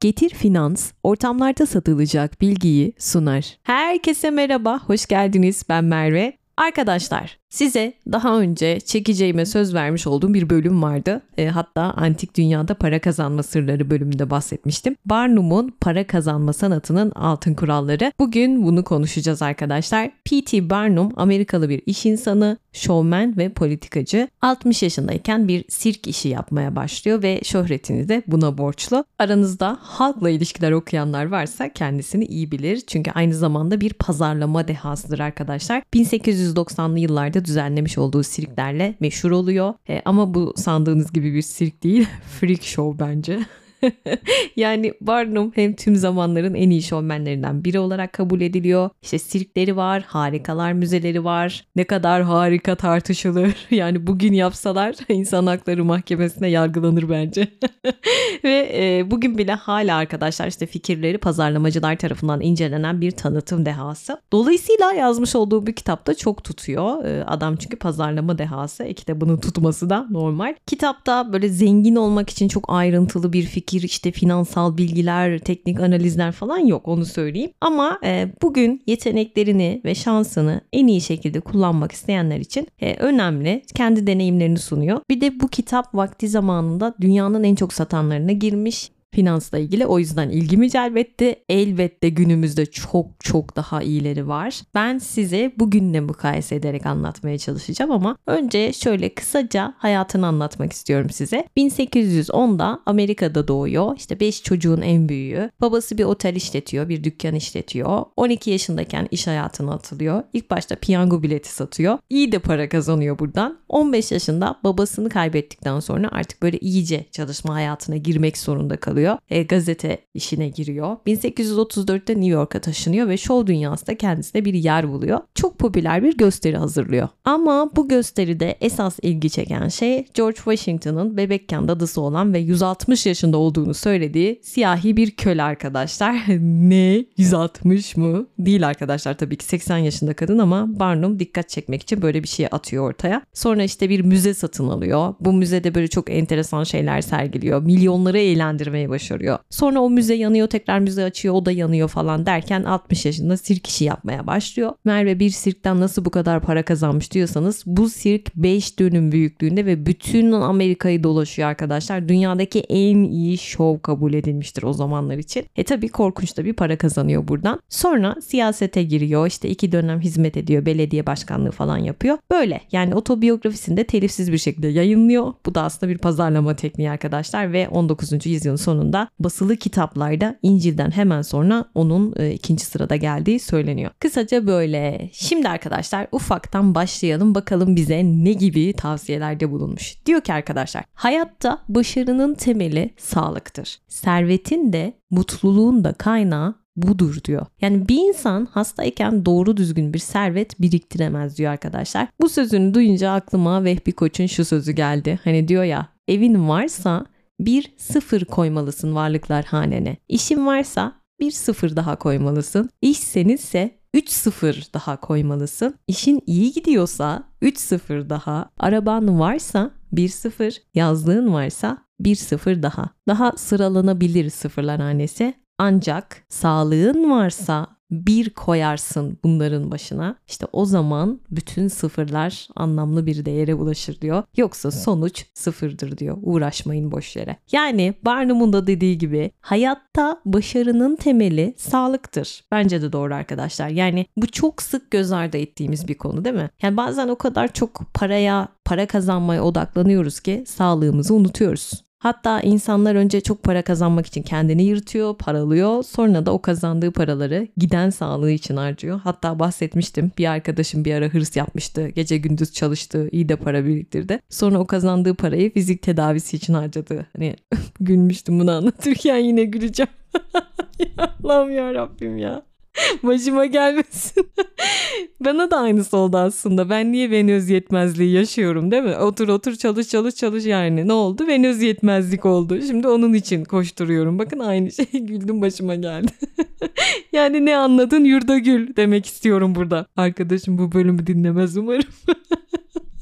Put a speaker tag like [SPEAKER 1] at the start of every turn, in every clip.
[SPEAKER 1] Getir Finans, ortamlarda satılacak bilgiyi sunar. Herkese merhaba, hoş geldiniz. Ben Merve. Arkadaşlar, size daha önce çekeceğime söz vermiş olduğum bir bölüm vardı. Hatta Antik Dünyada Para Kazanma Sırları bölümünde bahsetmiştim. Barnum'un para kazanma sanatının altın kuralları. Bugün bunu konuşacağız arkadaşlar. P.T. Barnum Amerikalı bir iş insanı, şovmen ve politikacı. 60 yaşındayken bir sirk işi yapmaya başlıyor ve şöhretini de buna borçlu. Aranızda halkla ilişkiler okuyanlar varsa kendisini iyi bilir. Çünkü aynı zamanda bir pazarlama dehasıdır arkadaşlar. 1890'lı yıllarda düzenlemiş olduğu sirklerle meşhur oluyor. Ama bu sandığınız gibi bir sirk değil. Freak show bence. Yani Barnum hem tüm zamanların en iyi şovmenlerinden biri olarak kabul ediliyor. İşte sirkleri var, harikalar müzeleri var. Ne kadar harika tartışılır. Yani bugün yapsalar İnsan Hakları Mahkemesi'ne yargılanır bence. Ve bugün bile hala arkadaşlar işte fikirleri pazarlamacılar tarafından incelenen bir tanıtım dehası. Dolayısıyla yazmış olduğu bir kitapta çok tutuyor. Adam çünkü pazarlama dehası. Kitabının tutması da normal. Kitapta böyle zengin olmak için çok ayrıntılı bir fikir, işte finansal bilgiler, teknik analizler falan yok, onu söyleyeyim. Ama bugün yeteneklerini ve şansını en iyi şekilde kullanmak isteyenler için önemli. Kendi deneyimlerini sunuyor. Bir de bu kitap vakti zamanında dünyanın en çok satanlarına girmiş. Finansla ilgili, o yüzden ilgimi celbetti. Elbette günümüzde çok daha iyileri var. Ben size bugünle mukayese ederek anlatmaya çalışacağım ama önce şöyle kısaca hayatını anlatmak istiyorum size. 1810'da Amerika'da doğuyor. İşte 5 çocuğun en büyüğü. Babası bir otel işletiyor, bir dükkan işletiyor. 12 yaşındayken iş hayatına atılıyor. İlk başta piyango bileti satıyor. İyi de para kazanıyor buradan. 15 yaşında babasını kaybettikten sonra artık böyle iyice çalışma hayatına girmek zorunda kalıyor. Gazete işine giriyor. 1834'te New York'a taşınıyor ve şov dünyasında kendisine bir yer buluyor. Çok popüler bir gösteri hazırlıyor. Ama bu gösteride esas ilgi çeken şey George Washington'ın bebekken dadısı olan ve 160 yaşında olduğunu söylediği siyahi bir köle arkadaşlar. Ne? 160 mı? Değil arkadaşlar, tabii ki 80 yaşında kadın ama Barnum dikkat çekmek için böyle bir şey atıyor ortaya. Sonra işte bir müze satın alıyor. Bu müzede böyle çok enteresan şeyler sergiliyor. Milyonları eğlendirmeye başarıyor. Sonra o müze yanıyor, tekrar müze açıyor, o da yanıyor falan derken 60 yaşında sirk işi yapmaya başlıyor. Merve, bir sirkten nasıl bu kadar para kazanmış diyorsanız, bu sirk 5 dönüm büyüklüğünde ve bütün Amerika'yı dolaşıyor arkadaşlar. Dünyadaki en iyi şov kabul edilmiştir o zamanlar için. Tabii korkunç da bir para kazanıyor buradan. Sonra siyasete giriyor. İşte 2 dönem hizmet ediyor. Belediye başkanlığı falan yapıyor. Böyle yani otobiyografisini de telifsiz bir şekilde yayınlıyor. Bu da aslında bir pazarlama tekniği arkadaşlar ve 19. yüzyılın sonunda basılı kitaplarda İncil'den hemen sonra onun 2. sırada geldiği söyleniyor. Kısaca böyle. Şimdi arkadaşlar ufaktan başlayalım, bakalım bize ne gibi tavsiyelerde bulunmuş. Diyor ki arkadaşlar, hayatta başarının temeli sağlıktır. Servetin de mutluluğun da kaynağı budur diyor. Yani bir insan hastayken doğru düzgün bir servet biriktiremez diyor arkadaşlar. Bu sözünü duyunca aklıma Vehbi Koç'un şu sözü geldi. Hani diyor ya, evin varsa bir sıfır koymalısın varlıklar hanene. İşin varsa bir sıfır daha koymalısın. İş seninse 3 sıfır daha koymalısın. İşin iyi gidiyorsa 3 sıfır daha. Araban varsa 1 sıfır. Yazlığın varsa 1 sıfır daha. Daha sıralanabilir sıfırlar hanesi. Ancak sağlığın varsa bir koyarsın bunların başına. İşte o zaman bütün sıfırlar anlamlı bir değere ulaşır diyor. Yoksa sonuç sıfırdır diyor. Uğraşmayın boş yere. Yani Barnum'un da dediği gibi hayatta başarının temeli sağlıktır. Bence de doğru arkadaşlar. Yani bu çok sık göz ardı ettiğimiz bir konu değil mi? Yani bazen o kadar çok para kazanmaya odaklanıyoruz ki sağlığımızı unutuyoruz. Hatta insanlar önce çok para kazanmak için kendini yırtıyor, paralıyor. Sonra da o kazandığı paraları giden sağlığı için harcıyor. Hatta bahsetmiştim, bir arkadaşım bir ara hırs yapmıştı. Gece gündüz çalıştı, iyi de para biriktirdi. Sonra o kazandığı parayı fizik tedavisi için harcadı. Hani gülmüştüm bunu anlatırken, yine güleceğim. Allah'ım ya Rabbim ya. Başıma gelmesin. Bana da aynısı oldu aslında. Ben niye venöz yetmezliği yaşıyorum değil mi? Otur çalış yani. Ne oldu? Venöz yetmezlik oldu. Şimdi onun için koşturuyorum. Bakın aynı şey, güldüm, başıma geldi. Yani ne anladın? Yurda gül demek istiyorum burada. Arkadaşım bu bölümü dinlemez umarım.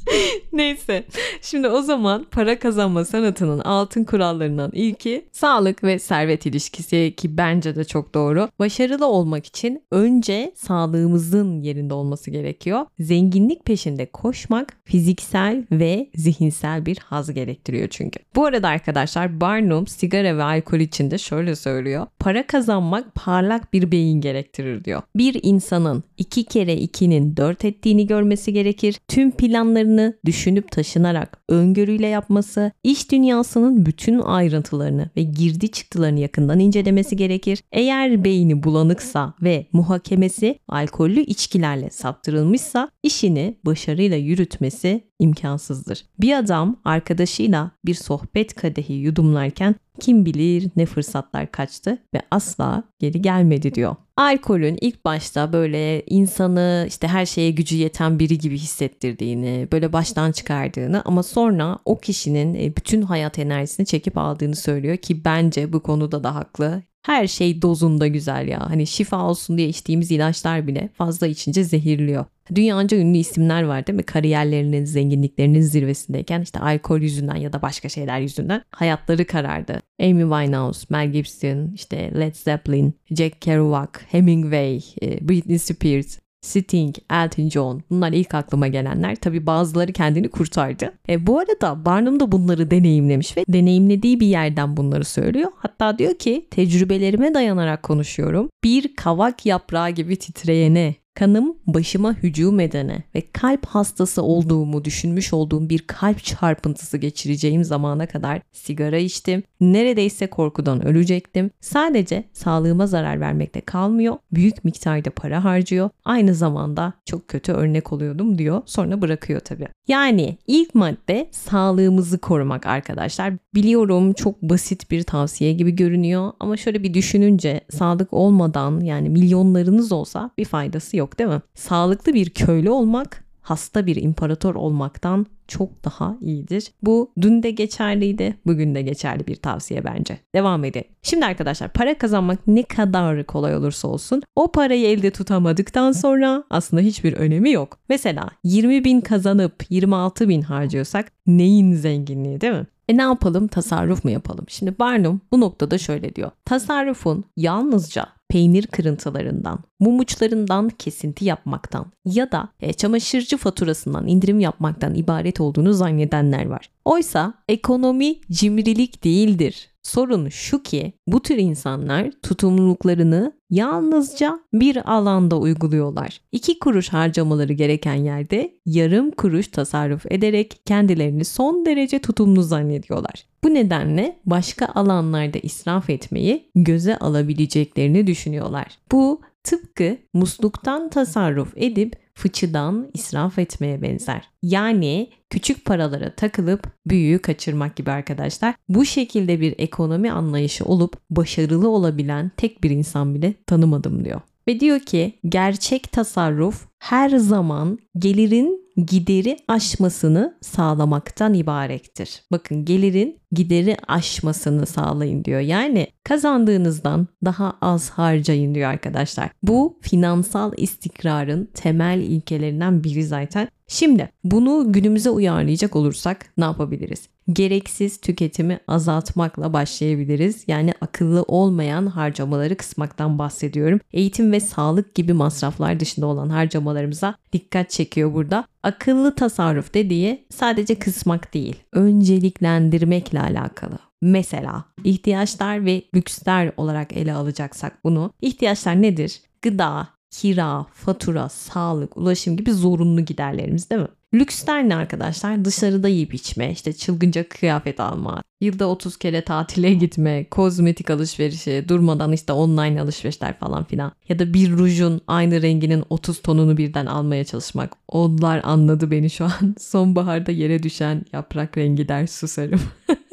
[SPEAKER 1] Neyse. Şimdi o zaman para kazanma sanatının altın kurallarından ilki sağlık ve servet ilişkisi, ki bence de çok doğru. Başarılı olmak için önce sağlığımızın yerinde olması gerekiyor. Zenginlik peşinde koşmak fiziksel ve zihinsel bir haz gerektiriyor çünkü. Bu arada arkadaşlar, Barnum sigara ve alkol için de şöyle söylüyor. Para kazanmak parlak bir beyin gerektirir diyor. Bir insanın 2 kere 2'nin 4 ettiğini görmesi gerekir. Tüm planlarını düşünüp taşınarak öngörüyle yapması, iş dünyasının bütün ayrıntılarını ve girdi çıktılarını yakından incelemesi gerekir. Eğer beyni bulanıksa ve muhakemesi alkollü içkilerle saptırılmışsa işini başarıyla yürütmesi imkansızdır. Bir adam arkadaşıyla bir sohbet kadehi yudumlarken kim bilir ne fırsatlar kaçtı ve asla geri gelmedi diyor. Alkolün ilk başta böyle insanı işte her şeye gücü yeten biri gibi hissettirdiğini, böyle baştan çıkardığını ama sonra o kişinin bütün hayat enerjisini çekip aldığını söylüyor ki bence bu konuda da haklı. Her şey dozunda güzel ya. Hani şifa olsun diye içtiğimiz ilaçlar bile fazla içince zehirliyor. Dünyaca ünlü isimler var değil mi? Kariyerlerinin, zenginliklerinin zirvesindeyken işte alkol yüzünden ya da başka şeyler yüzünden hayatları karardı. Amy Winehouse, Mel Gibson, işte Led Zeppelin, Jack Kerouac, Hemingway, Britney Spears, Sting, Elton John, bunlar ilk aklıma gelenler. Tabii bazıları kendini kurtardı. Bu arada Barnum da bunları deneyimlemiş ve deneyimlediği bir yerden bunları söylüyor. Hatta diyor ki tecrübelerime dayanarak konuşuyorum. Bir kavak yaprağı gibi titreyene, kanım başıma hücum edene ve kalp hastası olduğumu düşünmüş olduğum bir kalp çarpıntısı geçireceğim zamana kadar sigara içtim. Neredeyse korkudan ölecektim. Sadece sağlığıma zarar vermekte kalmıyor. Büyük miktarda para harcıyor. Aynı zamanda çok kötü örnek oluyordum diyor. Sonra bırakıyor tabii. Yani ilk madde sağlığımızı korumak arkadaşlar. Biliyorum çok basit bir tavsiye gibi görünüyor ama şöyle bir düşününce sağlık olmadan, yani milyonlarınız olsa bir faydası yok değil mi? Sağlıklı bir köylü olmak hasta bir imparator olmaktan çok daha iyidir. Bu dün de geçerliydi, bugün de geçerli bir tavsiye bence. Devam edelim. Şimdi arkadaşlar, para kazanmak ne kadar kolay olursa olsun o parayı elde tutamadıktan sonra aslında hiçbir önemi yok. Mesela 20.000 kazanıp 26.000 harcıyorsak neyin zenginliği değil mi? Ne yapalım? Tasarruf mu yapalım? Şimdi Barnum bu noktada şöyle diyor. Tasarrufun yalnızca peynir kırıntılarından, mum uçlarından kesinti yapmaktan ya da çamaşırcı faturasından indirim yapmaktan ibaret olduğunu zannedenler var. Oysa ekonomi cimrilik değildir. Sorun şu ki bu tür insanlar tutumluluklarını yalnızca bir alanda uyguluyorlar. 2 kuruş harcamaları gereken yerde yarım kuruş tasarruf ederek kendilerini son derece tutumlu zannediyorlar. Bu nedenle başka alanlarda israf etmeyi göze alabileceklerini düşünüyorlar. Bu tıpkı musluktan tasarruf edip fıçıdan israf etmeye benzer. Yani küçük paralara takılıp büyüğü kaçırmak gibi arkadaşlar. Bu şekilde bir ekonomi anlayışı olup başarılı olabilen tek bir insan bile tanımadım diyor. Ve diyor ki gerçek tasarruf her zaman gelirin gideri aşmasını sağlamaktan ibarettir. Bakın, gelirin gideri aşmasını sağlayın diyor. Yani kazandığınızdan daha az harcayın diyor arkadaşlar. Bu finansal istikrarın temel ilkelerinden biri zaten. Şimdi bunu günümüze uyarlayacak olursak ne yapabiliriz? Gereksiz tüketimi azaltmakla başlayabiliriz. Yani akıllı olmayan harcamaları kısmaktan bahsediyorum. Eğitim ve sağlık gibi masraflar dışında olan harcamalarımıza dikkat çekiyor burada. Akıllı tasarruf dediği sadece kısmak değil, önceliklendirmekle alakalı. Mesela ihtiyaçlar ve lüksler olarak ele alacaksak bunu. İhtiyaçlar nedir? Gıda, kira, fatura, sağlık, ulaşım gibi zorunlu giderlerimiz değil mi? Lüksler ne arkadaşlar? Dışarıda yiyip içme, işte çılgınca kıyafet alma, yılda 30 kere tatile gitme, kozmetik alışverişi, durmadan işte online alışverişler falan filan. Ya da bir rujun aynı renginin 30 tonunu birden almaya çalışmak. Onlar anladı beni şu an. Sonbaharda yere düşen yaprak rengi der susarım.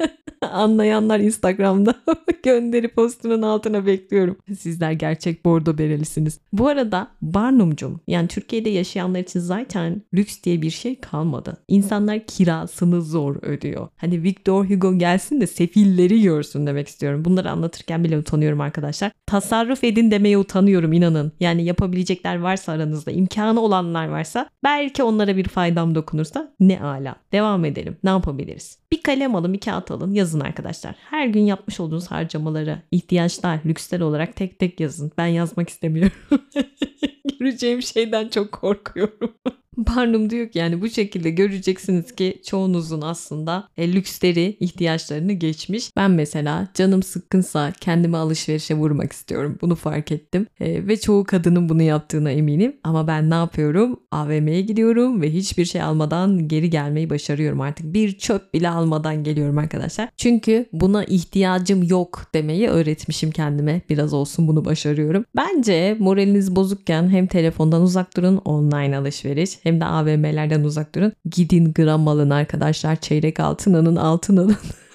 [SPEAKER 1] Anlayanlar Instagram'da gönderi postunun altına bekliyorum. Sizler gerçek bordo berelisiniz. Bu arada Barnumcum, yani Türkiye'de yaşayanlar için zaten lüks diye bir şey kalmadı. İnsanlar kirasını zor ödüyor. Hani Victor Hugo gelsin de sefilleri görsün demek istiyorum. Bunları anlatırken bile utanıyorum arkadaşlar. Tasarruf edin demeye utanıyorum, inanın. Yani yapabilecekler varsa aranızda, imkanı olanlar varsa, belki onlara bir faydam dokunursa ne ala. Devam edelim. Ne yapabiliriz? Bir kalem alın, bir kağıt alın, yazın arkadaşlar. Her gün yapmış olduğunuz harcamaları, ihtiyaçlar, lüksler olarak tek tek yazın. Ben yazmak istemiyorum. Göreceğim şeyden çok korkuyorum. Barnum diyor ki yani bu şekilde göreceksiniz ki çoğunuzun aslında lüksleri, ihtiyaçlarını geçmiş. Ben mesela canım sıkkınsa kendimi alışverişe vurmak istiyorum. Bunu fark ettim. Ve çoğu kadının bunu yaptığına eminim. Ama ben ne yapıyorum? AVM'ye gidiyorum ve hiçbir şey almadan geri gelmeyi başarıyorum artık. Bir çöp bile almadan geliyorum arkadaşlar. Çünkü buna ihtiyacım yok demeyi öğretmişim kendime. Biraz olsun bunu başarıyorum. Bence moraliniz bozukken hem telefondan uzak durun, online alışveriş, hem de AVM'lerden uzak durun. Gidin gram alın arkadaşlar. Çeyrek altın alın.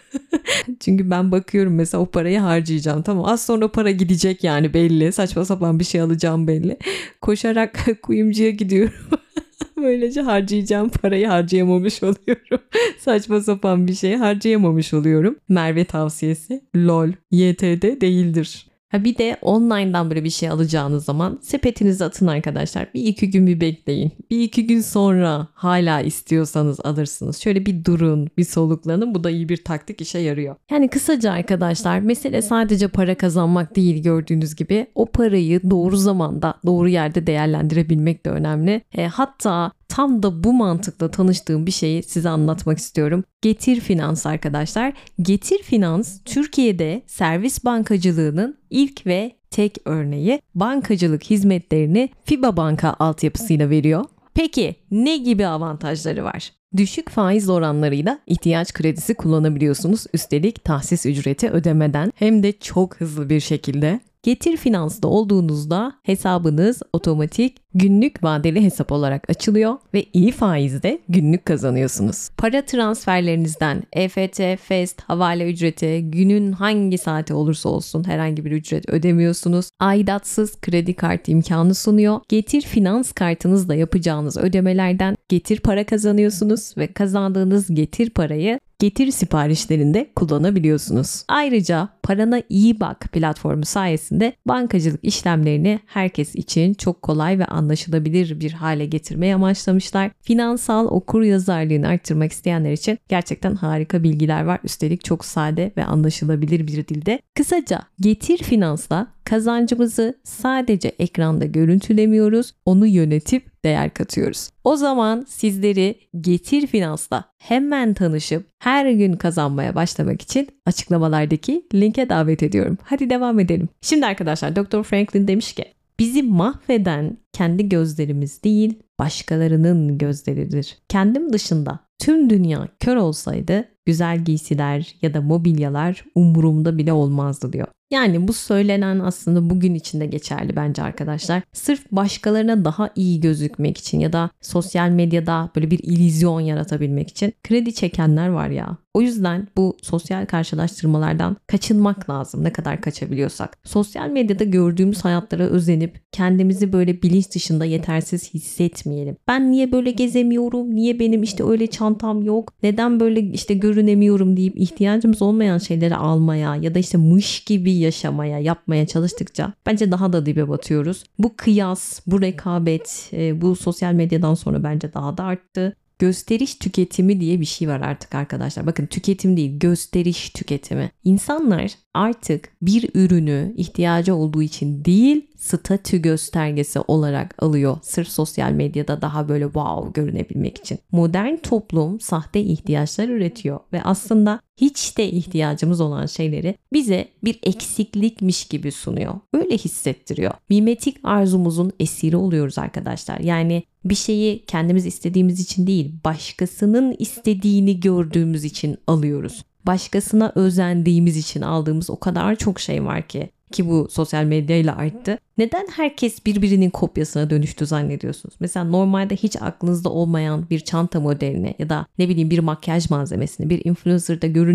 [SPEAKER 1] Çünkü ben bakıyorum mesela o parayı harcayacağım. Tamam, az sonra para gidecek yani belli. Saçma sapan bir şey alacağım belli. Koşarak kuyumcuya gidiyorum. Böylece harcayacağım parayı harcayamamış oluyorum. Saçma sapan bir şey harcayamamış oluyorum. Merve tavsiyesi. LOL. YTD değildir. Bir de online'dan böyle bir şey alacağınız zaman sepetinize atın arkadaşlar. Bir iki gün bir bekleyin. Bir iki gün sonra hala istiyorsanız alırsınız. Şöyle bir durun, bir soluklanın. Bu da iyi bir taktik, işe yarıyor. Yani kısaca arkadaşlar, mesele sadece para kazanmak değil, gördüğünüz gibi. O parayı doğru zamanda, doğru yerde değerlendirebilmek de önemli. Hatta tam da bu mantıkla tanıştığım bir şeyi size anlatmak istiyorum. Getir Finans arkadaşlar. Getir Finans Türkiye'de servis bankacılığının ilk ve tek örneği. Bankacılık hizmetlerini FIBA Banka altyapısıyla veriyor. Peki ne gibi avantajları var? Düşük faiz oranlarıyla ihtiyaç kredisi kullanabiliyorsunuz. Üstelik tahsis ücreti ödemeden, hem de çok hızlı bir şekilde. Getir Finans'ta olduğunuzda hesabınız otomatik günlük vadeli hesap olarak açılıyor ve iyi faizde günlük kazanıyorsunuz. Para transferlerinizden EFT, FEST, havale ücreti, günün hangi saati olursa olsun herhangi bir ücret ödemiyorsunuz. Aidatsız kredi kartı imkanı sunuyor. Getir Finans kartınızla yapacağınız ödemelerden Getir para kazanıyorsunuz ve kazandığınız Getir parayı Getir siparişlerinde kullanabiliyorsunuz. Ayrıca Parana İyi Bak platformu sayesinde bankacılık işlemlerini herkes için çok kolay ve anlaşılabilir bir hale getirmeye amaçlamışlar. Finansal okuryazarlığını arttırmak isteyenler için gerçekten harika bilgiler var. Üstelik çok sade ve anlaşılabilir bir dilde. Kısaca Getir Finans'la kazancımızı sadece ekranda görüntülemiyoruz, onu yönetip değer katıyoruz. O zaman sizleri Getir Finans'la hemen tanışıp her gün kazanmaya başlamak için açıklamalardaki linke davet ediyorum. Hadi devam edelim. Şimdi arkadaşlar, Dr. Franklin demiş ki, bizi mahveden kendi gözlerimiz değil, başkalarının gözleridir. Kendim dışında tüm dünya kör olsaydı güzel giysiler ya da mobilyalar umurumda bile olmazdı diyor. Yani bu söylenen aslında bugün için de geçerli bence arkadaşlar. Sırf başkalarına daha iyi gözükmek için ya da sosyal medyada böyle bir illüzyon yaratabilmek için kredi çekenler var ya. O yüzden bu sosyal karşılaştırmalardan kaçınmak lazım, ne kadar kaçabiliyorsak. Sosyal medyada gördüğümüz hayatlara özenip kendimizi böyle bilinç dışında yetersiz hissetmeyelim. Ben niye böyle gezemiyorum? Niye benim işte öyle çantam yok? Neden böyle işte görünemiyorum deyip ihtiyacımız olmayan şeyleri almaya ya da işte mış gibi yaşamaya, yapmaya çalıştıkça bence daha da dibe batıyoruz. Bu kıyas, bu rekabet, bu sosyal medyadan sonra bence daha da arttı. Gösteriş tüketimi diye bir şey var artık arkadaşlar. Bakın, tüketim değil, gösteriş tüketimi. İnsanlar artık bir ürünü ihtiyacı olduğu için değil, statü göstergesi olarak alıyor. Sırf sosyal medyada daha böyle wow görünebilmek için. Modern toplum sahte ihtiyaçlar üretiyor ve aslında hiç de ihtiyacımız olan şeyleri bize bir eksiklikmiş gibi sunuyor. Öyle hissettiriyor. Mimetik arzumuzun esiri oluyoruz arkadaşlar. Yani bir şeyi kendimiz istediğimiz için değil, başkasının istediğini gördüğümüz için alıyoruz. Başkasına özendiğimiz için aldığımız o kadar çok şey var ki bu sosyal medyayla arttı. Neden herkes birbirinin kopyasına dönüştü zannediyorsunuz? Mesela normalde hiç aklınızda olmayan bir çanta modelini ya da ne bileyim bir makyaj malzemesini bir influencer'da görünce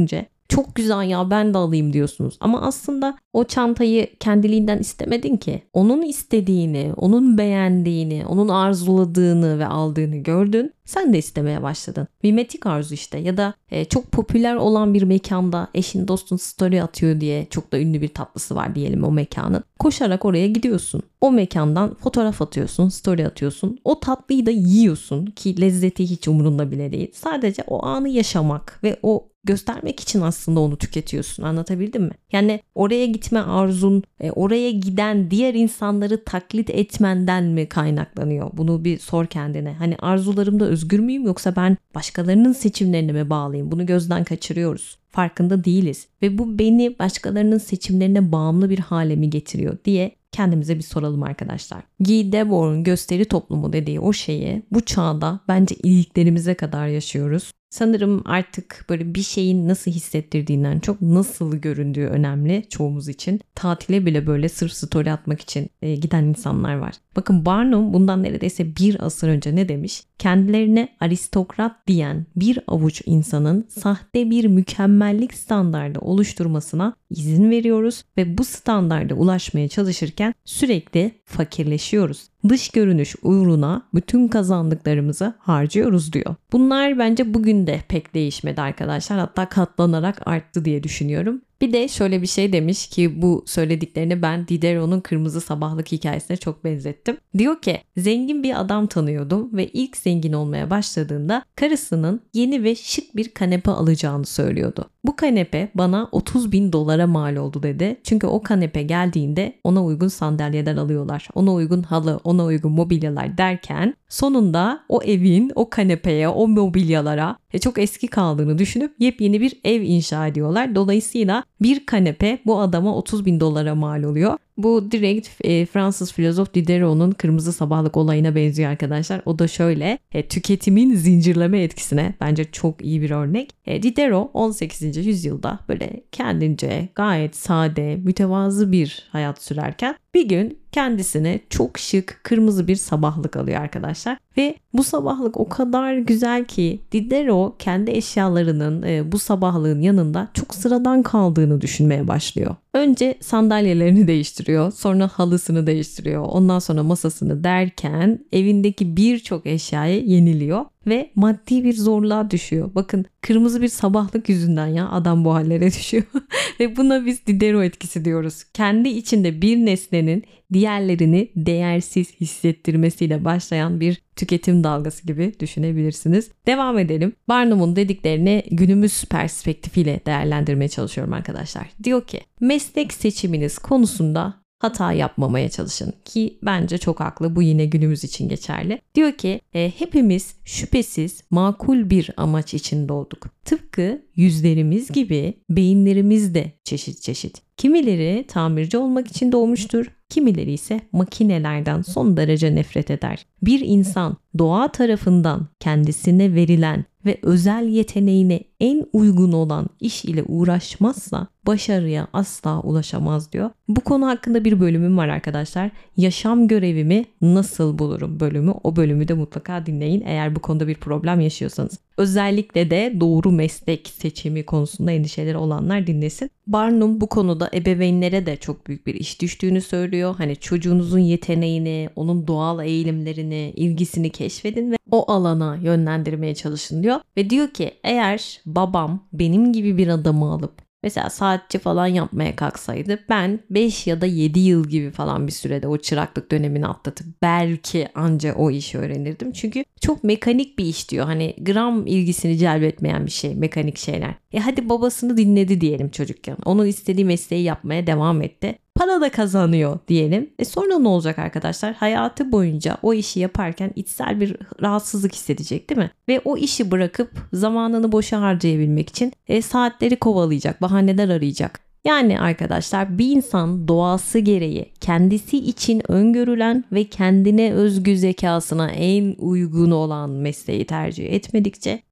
[SPEAKER 1] çok güzel ya, ben de alayım diyorsunuz. Ama aslında o çantayı kendiliğinden istemedin ki. Onun istediğini, onun beğendiğini, onun arzuladığını ve aldığını gördün. Sen de istemeye başladın. Mimetik arzu işte. Ya da çok popüler olan bir mekanda eşin dostun story atıyor diye, çok da ünlü bir tatlısı var diyelim o mekanın. Koşarak oraya gidiyorsun. O mekandan fotoğraf atıyorsun, story atıyorsun. O tatlıyı da yiyorsun ki lezzeti hiç umurunda bile değil. Sadece o anı yaşamak ve o göstermek için aslında onu tüketiyorsun. Anlatabildim mi? Yani oraya gitme arzun, oraya giden diğer insanları taklit etmenden mi kaynaklanıyor? Bunu bir sor kendine. Hani arzularımda özgür müyüm, yoksa ben başkalarının seçimlerine mi bağlıyım? Bunu gözden kaçırıyoruz. Farkında değiliz. Ve bu beni başkalarının seçimlerine bağımlı bir hale mi getiriyor diye kendimize bir soralım arkadaşlar. Guy Debord'un gösteri toplumu dediği o şeyi bu çağda bence iliklerimize kadar yaşıyoruz. Sanırım artık böyle bir şeyin nasıl hissettirdiğinden çok nasıl göründüğü önemli çoğumuz için. Tatile bile böyle sırf story atmak için giden insanlar var. Bakın Barnum bundan neredeyse bir asır önce ne demiş? Kendilerine aristokrat diyen bir avuç insanın sahte bir mükemmellik standardı oluşturmasına izin veriyoruz ve bu standarda ulaşmaya çalışırken sürekli fakirleşiyoruz. Dış görünüş uğruna bütün kazandıklarımızı harcıyoruz diyor. Bunlar bence bugün de pek değişmedi arkadaşlar. Hatta katlanarak arttı diye düşünüyorum. Bir de şöyle bir şey demiş ki bu söylediklerini ben Diderot'un Kırmızı Sabahlık hikayesine çok benzettim. Diyor ki zengin bir adam tanıyordum ve ilk zengin olmaya başladığında karısının yeni ve şık bir kanepe alacağını söylüyordu. Bu kanepe bana $30.000 mal oldu dedi. Çünkü o kanepe geldiğinde ona uygun sandalyeler alıyorlar. Ona uygun halı, ona uygun mobilyalar derken sonunda o evin o kanepeye, o mobilyalara çok eski kaldığını düşünüp yepyeni bir ev inşa ediyorlar. Dolayısıyla bir kanepe bu adama $30.000 mal oluyor. Bu direkt Fransız filozof Diderot'un Kırmızı Sabahlık olayına benziyor arkadaşlar. O da şöyle, tüketimin zincirleme etkisine bence çok iyi bir örnek. Diderot 18. yüzyılda böyle kendince gayet sade, mütevazı bir hayat sürerken bir gün kendisine çok şık kırmızı bir sabahlık alıyor arkadaşlar. Ve bu sabahlık o kadar güzel ki Diderot kendi eşyalarının bu sabahlığın yanında çok sıradan kaldığını düşünmeye başlıyor. Önce sandalyelerini değiştiriyor, sonra halısını değiştiriyor, ondan sonra masasını derken evindeki birçok eşyayı yeniliyor ve maddi bir zorluğa düşüyor. Bakın kırmızı bir sabahlık yüzünden ya adam bu hallere düşüyor. Ve buna biz Diderot etkisi diyoruz. Kendi içinde bir nesnenin diğerlerini değersiz hissettirmesiyle başlayan bir tüketim dalgası gibi düşünebilirsiniz. Devam edelim. Barnum'un dediklerini günümüz perspektifiyle değerlendirmeye çalışıyorum arkadaşlar. Diyor ki meslek seçiminiz konusunda hata yapmamaya çalışın ki bence çok haklı, bu yine günümüz için geçerli. Diyor ki hepimiz şüphesiz makul bir amaç için doğduk. Tıpkı yüzlerimiz gibi beyinlerimiz de çeşit çeşit. Kimileri tamirci olmak için doğmuştur, kimileri ise makinelerden son derece nefret eder. Bir insan doğa tarafından kendisine verilen ve özel yeteneğine en uygun olan iş ile uğraşmazsa başarıya asla ulaşamaz diyor. Bu konu hakkında bir bölümüm var arkadaşlar. Yaşam görevimi nasıl bulurum bölümü. O bölümü de mutlaka dinleyin eğer bu konuda bir problem yaşıyorsanız. Özellikle de doğru meslek seçimi konusunda endişeleri olanlar dinlesin. Barnum bu konuda ebeveynlere de çok büyük bir iş düştüğünü söylüyor. Hani çocuğunuzun yeteneğini, onun doğal eğilimlerini, ilgisini keşfedin ve o alana yönlendirmeye çalışın diyor. Ve diyor ki eğer babam benim gibi bir adamı alıp mesela saatçi falan yapmaya kalksaydı ben 5 ya da 7 yıl gibi falan bir sürede o çıraklık dönemini atlatıp belki anca o işi öğrenirdim. Çünkü çok mekanik bir iş diyor. Hani gram ilgisini celbetmeyen bir şey, mekanik şeyler. Hadi babasını dinledi diyelim çocukken. Onun istediği mesleği yapmaya devam etti. Para da kazanıyor diyelim. Sonra ne olacak arkadaşlar? Hayatı boyunca o işi yaparken içsel bir rahatsızlık hissedecek değil mi? Ve o işi bırakıp zamanını boşa harcayabilmek için saatleri kovalayacak, bahaneler arayacak. Yani arkadaşlar bir insan doğası gereği kendisi için öngörülen ve kendine özgü zekasına en uygun olan mesleği tercih etmedikçe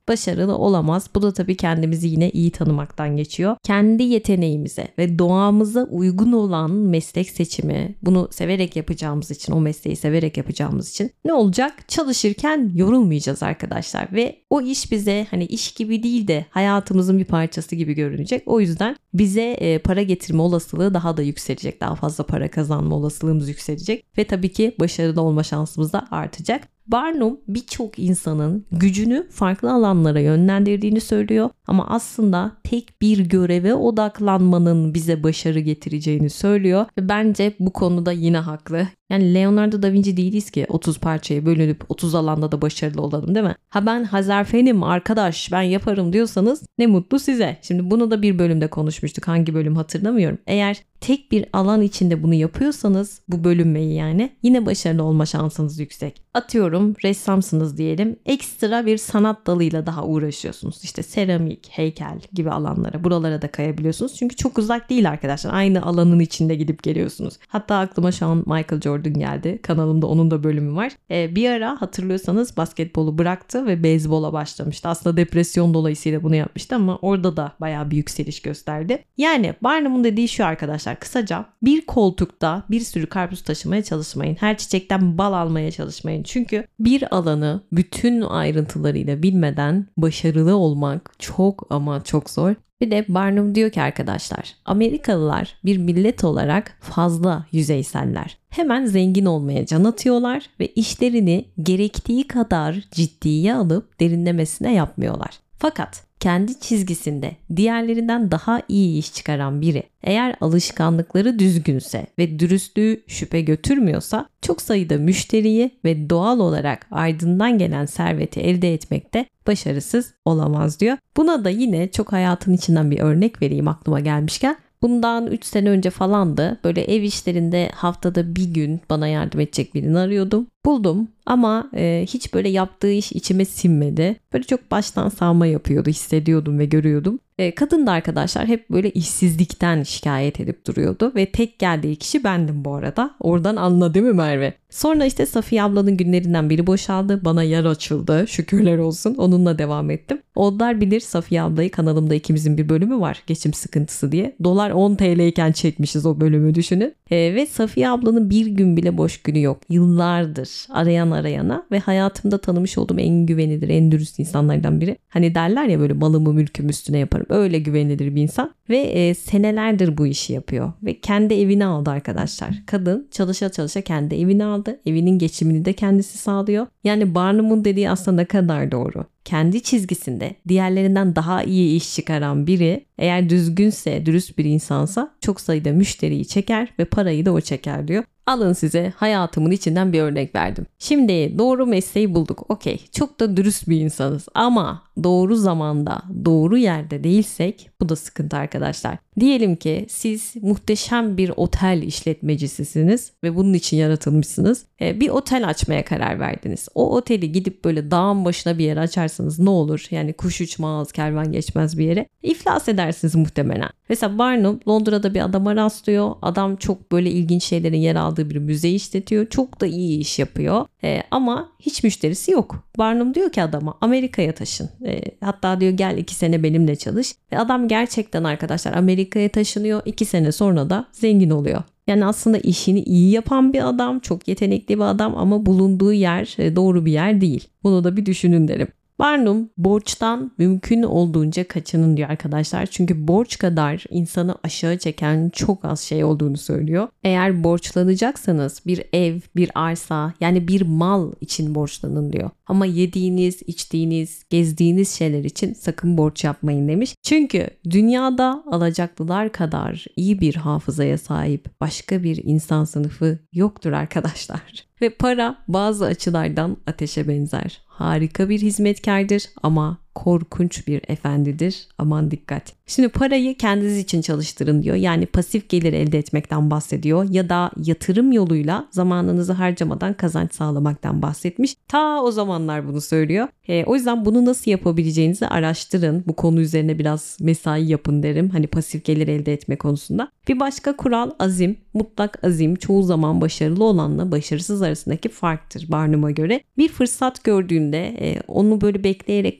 [SPEAKER 1] başarılı olamaz. Bu da tabii kendimizi yine iyi tanımaktan geçiyor. Kendi yeteneğimize ve doğamıza uygun olan meslek seçimi, bunu severek yapacağımız için, o mesleği severek yapacağımız için ne olacak? Çalışırken yorulmayacağız arkadaşlar ve o iş bize hani iş gibi değil de hayatımızın bir parçası gibi görünecek. O yüzden bize para getirme olasılığı daha da yükselecek. Daha fazla para kazanma olasılığımız yükselecek ve tabii ki başarılı olma şansımız da artacak. Barnum birçok insanın gücünü farklı alanlara yönlendirdiğini söylüyor ama aslında tek bir göreve odaklanmanın bize başarı getireceğini söylüyor ve bence bu konuda yine haklı. Yani Leonardo da Vinci değiliz ki 30 parçaya bölünüp 30 alanda da başarılı olalım, değil mi? Ha ben Hazarfen'im arkadaş, ben yaparım diyorsanız ne mutlu size. Şimdi bunu da bir bölümde konuşmuştuk. Hangi bölüm hatırlamıyorum. Eğer tek bir alan içinde bunu yapıyorsanız, bu bölünmeyi yani, yine başarılı olma şansınız yüksek. Atıyorum ressamsınız diyelim. Ekstra bir sanat dalıyla daha uğraşıyorsunuz. İşte seramik, heykel gibi alanlara, buralara da kayabiliyorsunuz. Çünkü çok uzak değil arkadaşlar. Aynı alanın içinde gidip geliyorsunuz. Hatta aklıma şu an Michael Jordan geldi. Kanalımda onun da bölümü var. Bir ara hatırlıyorsanız basketbolu bıraktı ve beyzbola başlamıştı. Aslında depresyon dolayısıyla bunu yapmıştı ama orada da bayağı bir yükseliş gösterdi. Yani Barnum'un dediği şu arkadaşlar, kısaca bir koltukta bir sürü karpuz taşımaya çalışmayın. Her çiçekten bal almaya çalışmayın. Çünkü bir alanı bütün ayrıntılarıyla bilmeden başarılı olmak çok ama çok zor. Bir de Barnum diyor ki arkadaşlar, Amerikalılar bir millet olarak fazla yüzeyseller. Hemen zengin olmaya can atıyorlar ve işlerini gerektiği kadar ciddiye alıp derinlemesine yapmıyorlar. Fakat kendi çizgisinde diğerlerinden daha iyi iş çıkaran biri eğer alışkanlıkları düzgünse ve dürüstlüğü şüphe götürmüyorsa çok sayıda müşteriyi ve doğal olarak ardından gelen serveti elde etmekte başarısız olamaz diyor. Buna da yine çok hayatın içinden bir örnek vereyim aklıma gelmişken. Bundan 3 sene önce falandı. Böyle ev işlerinde haftada bir gün bana yardım edecek birini arıyordum. Buldum ama hiç böyle yaptığı iş içime sinmedi. Böyle çok baştan savma yapıyordu, hissediyordum ve görüyordum. Kadın da arkadaşlar hep böyle işsizlikten şikayet edip duruyordu ve tek geldiği kişi bendim bu arada. Oradan anla değil mi Merve? Sonra işte Safiye ablanın günlerinden biri boşaldı. Bana yer açıldı. Şükürler olsun. Onunla devam ettim. Onlar bilir Safiye ablayı, kanalımda ikimizin bir bölümü var. Geçim sıkıntısı diye. Dolar 10 TL iken çekmişiz o bölümü, düşünün. Ve Safiye ablanın bir gün bile boş günü yok. Yıllardır arayan arayana ve hayatımda tanımış olduğum en güvenilir, en dürüst insanlardan biri. Hani derler ya böyle malımı mülkümü üstüne yaparım. Öyle güvenilir bir insan ve senelerdir bu işi yapıyor ve kendi evini aldı arkadaşlar. Kadın çalışa çalışa kendi evini aldı. Evinin geçimini de kendisi sağlıyor. Yani Barnum'un dediği aslında ne kadar doğru. Kendi çizgisinde diğerlerinden daha iyi iş çıkaran biri eğer düzgünse, dürüst bir insansa çok sayıda müşteriyi çeker ve parayı da o çeker diyor. Alın size hayatımın içinden bir örnek verdim. Şimdi doğru mesleği bulduk. Okey, çok da dürüst bir insanız ama doğru zamanda, doğru yerde değilsek bu da sıkıntı arkadaşlar. Diyelim ki siz muhteşem bir otel işletmecisisiniz ve bunun için yaratılmışsınız. Bir otel açmaya karar verdiniz. O oteli gidip böyle dağın başına bir yere açarsanız ne olur? Yani kuş uçmaz, kervan geçmez bir yere. İflas edersiniz muhtemelen. Mesela Barnum Londra'da bir adama rastlıyor. Adam çok böyle ilginç şeylerin yer aldığı bir müze işletiyor. Çok da iyi iş yapıyor. Ama hiç müşterisi yok. Barnum diyor ki adama Amerika'ya taşın. Hatta diyor gel 2 sene benimle çalış. Ve adam gerçekten arkadaşlar Amerika'ya taşınıyor. 2 sene sonra da zengin oluyor. Yani aslında işini iyi yapan bir adam, çok yetenekli bir adam ama bulunduğu yer doğru bir yer değil. Bunu da bir düşünün derim. Barnum borçtan mümkün olduğunca kaçının diyor arkadaşlar. Çünkü borç kadar insanı aşağı çeken çok az şey olduğunu söylüyor. Eğer borçlanacaksanız bir ev, bir arsa, yani bir mal için borçlanın diyor. Ama yediğiniz, içtiğiniz, gezdiğiniz şeyler için sakın borç yapmayın demiş. Çünkü dünyada alacaklılar kadar iyi bir hafızaya sahip başka bir insan sınıfı yoktur arkadaşlar. Ve para bazı açılardan ateşe benzer. Harika bir hizmetkardır ama korkunç bir efendidir. Aman dikkat. Şimdi parayı kendiniz için çalıştırın diyor. Yani pasif gelir elde etmekten bahsediyor. Ya da yatırım yoluyla zamanınızı harcamadan kazanç sağlamaktan bahsetmiş. Ta o zamanlar bunu söylüyor. O yüzden bunu nasıl yapabileceğinizi araştırın. Bu konu üzerine biraz mesai yapın derim. Hani pasif gelir elde etme konusunda. Bir başka kural azim. Mutlak azim çoğu zaman başarılı olanla başarısız arasındaki farktır Barnum'a göre. Bir fırsat gördüğünde onu böyle bekleyerek kaçırmayın.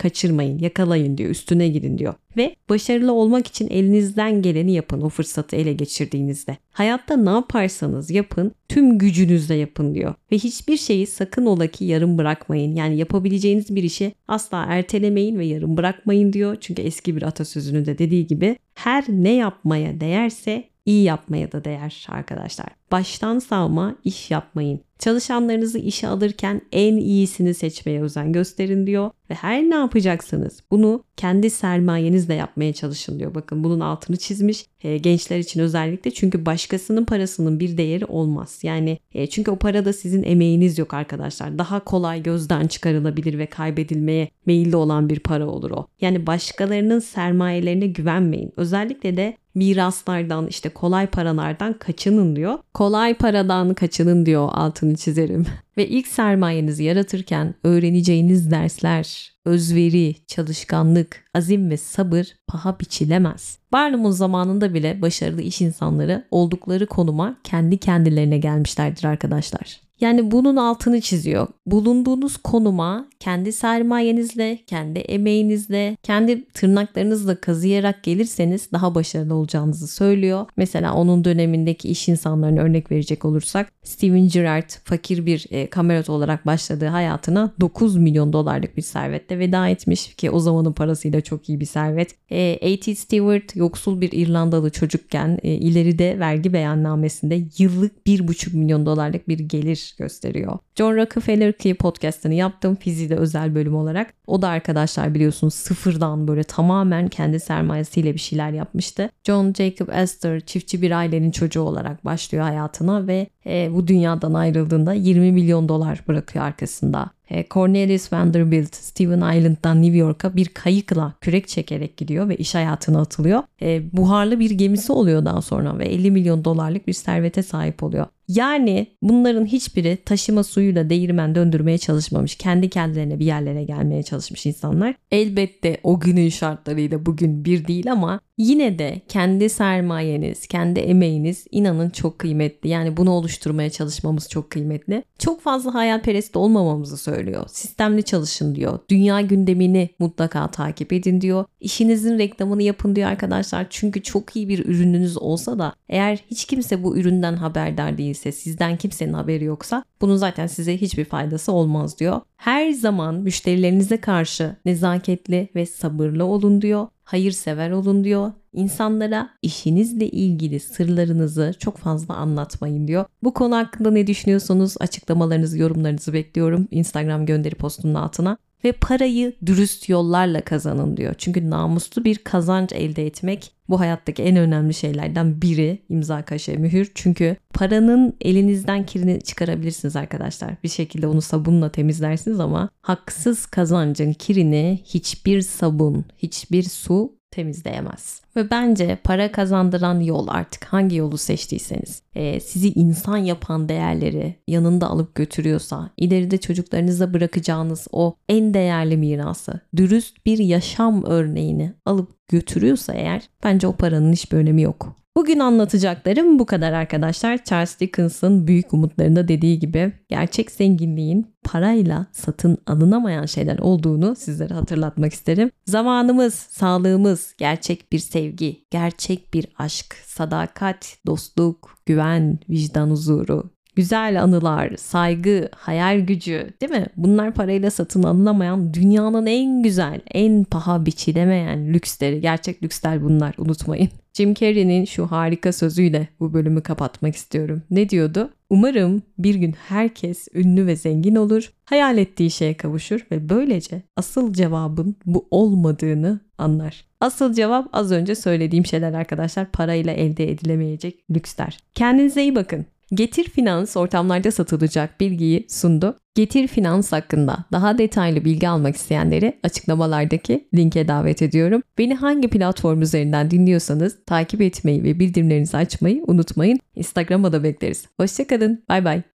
[SPEAKER 1] bırakmayın, yakalayın diyor, üstüne gidin diyor. Ve başarılı olmak için elinizden geleni yapın o fırsatı ele geçirdiğinizde. Hayatta ne yaparsanız yapın, tüm gücünüzle yapın diyor. Ve hiçbir şeyi sakın ola ki yarım bırakmayın. Yani yapabileceğiniz bir işi asla ertelemeyin ve yarım bırakmayın diyor. Çünkü eski bir atasözünün de dediği gibi her ne yapmaya değerse iyi yapmaya da değer arkadaşlar. Baştan savma iş yapmayın. Çalışanlarınızı işe alırken en iyisini seçmeye özen gösterin diyor. Ve her ne yapacaksanız bunu kendi sermayenizle yapmaya çalışın diyor. Bakın bunun altını çizmiş gençler için özellikle, çünkü başkasının parasının bir değeri olmaz. Yani çünkü o parada sizin emeğiniz yok arkadaşlar. Daha kolay gözden çıkarılabilir ve kaybedilmeye meyilli olan bir para olur o. Yani başkalarının sermayelerine güvenmeyin. Özellikle de miraslardan, işte kolay paralardan kaçının diyor. Kolay paradan kaçının diyor, altını çizerim. Ve ilk sermayenizi yaratırken öğreneceğiniz dersler, özveri, çalışkanlık, azim ve sabır paha biçilemez. Barnum'un zamanında bile başarılı iş insanları oldukları konuma kendi kendilerine gelmişlerdir arkadaşlar. Yani bunun altını çiziyor. Bulunduğunuz konuma kendi sermayenizle, kendi emeğinizle, kendi tırnaklarınızla kazıyarak gelirseniz daha başarılı olacağınızı söylüyor. Mesela onun dönemindeki iş insanlarına örnek verecek olursak, Steven Gerrard fakir bir kamerot olarak başladığı hayatına 9 milyon dolarlık bir servetle veda etmiş ki o zamanın parasıyla çok iyi bir servet. A.T. Stewart yoksul bir İrlandalı çocukken ileride vergi beyannamesinde yıllık 1,5 milyon dolarlık bir gelir gösteriyor. John Rockefeller ki podcast'ını yaptım fizide özel bölüm olarak. O da arkadaşlar biliyorsunuz sıfırdan böyle tamamen kendi sermayesiyle bir şeyler yapmıştı. John Jacob Astor çiftçi bir ailenin çocuğu olarak başlıyor hayatına ve bu dünyadan ayrıldığında 20 milyon dolar bırakıyor arkasında. Cornelius Vanderbilt Staten Island'dan New York'a bir kayıkla kürek çekerek gidiyor ve iş hayatına atılıyor. Buharlı bir gemisi oluyor daha sonra ve 50 milyon dolarlık bir servete sahip oluyor. Yani bunların hiçbiri taşıma suyuyla değirmen döndürmeye çalışmamış. Kendi kendilerine bir yerlere gelmeye çalışmış insanlar. Elbette o günün şartlarıyla bugün bir değil ama yine de kendi sermayeniz, kendi emeğiniz inanın çok kıymetli. Yani bunu oluşturmaya çalışmamız çok kıymetli. Çok fazla hayalperest olmamamızı söylüyor. Sistemli çalışın diyor. Dünya gündemini mutlaka takip edin diyor. İşinizin reklamını yapın diyor arkadaşlar. Çünkü çok iyi bir ürününüz olsa da eğer hiç kimse bu üründen haberdar değilse, sizden kimsenin haberi yoksa bunun zaten size hiçbir faydası olmaz diyor. Her zaman müşterilerinize karşı nezaketli ve sabırlı olun diyor. Hayırsever olun diyor. İnsanlara işinizle ilgili sırlarınızı çok fazla anlatmayın diyor. Bu konu hakkında ne düşünüyorsanız açıklamalarınızı, yorumlarınızı bekliyorum. Instagram gönderi postunun altına. Ve parayı dürüst yollarla kazanın diyor. Çünkü namuslu bir kazanç elde etmek bu hayattaki en önemli şeylerden biri. İmza, kaşe, mühür. Çünkü paranın elinizden kirini çıkarabilirsiniz arkadaşlar. Bir şekilde onu sabunla temizlersiniz ama haksız kazancın kirini hiçbir sabun, hiçbir su temizleyemez. Ve bence para kazandıran yol, artık hangi yolu seçtiyseniz, sizi insan yapan değerleri yanında alıp götürüyorsa, ileride çocuklarınıza bırakacağınız o en değerli mirası, dürüst bir yaşam örneğini alıp götürüyorsa eğer, bence o paranın hiçbir önemi yok. Bugün anlatacaklarım bu kadar arkadaşlar. Charles Dickens'ın Büyük Umutları'nda dediği gibi gerçek zenginliğin parayla satın alınamayan şeyler olduğunu sizlere hatırlatmak isterim. Zamanımız, sağlığımız, gerçek bir sevgi, gerçek bir aşk, sadakat, dostluk, güven, vicdan huzuru, güzel anılar, saygı, hayal gücü, değil mi? Bunlar parayla satın alınamayan dünyanın en güzel, en paha biçilemeyen lüksleri, gerçek lüksler bunlar, unutmayın. Jim Carrey'nin şu harika sözüyle bu bölümü kapatmak istiyorum. Ne diyordu? Umarım bir gün herkes ünlü ve zengin olur, hayal ettiği şeye kavuşur ve böylece asıl cevabın bu olmadığını anlar. Asıl cevap az önce söylediğim şeyler arkadaşlar, parayla elde edilemeyecek lüksler. Kendinize iyi bakın. Getir Finans ortamlarda satılacak bilgiyi sundu. Getir Finans hakkında daha detaylı bilgi almak isteyenleri açıklamalardaki linke davet ediyorum. Beni hangi platform üzerinden dinliyorsanız takip etmeyi ve bildirimlerinizi açmayı unutmayın. Instagram'a da bekleriz. Hoşça kalın. Bay bay.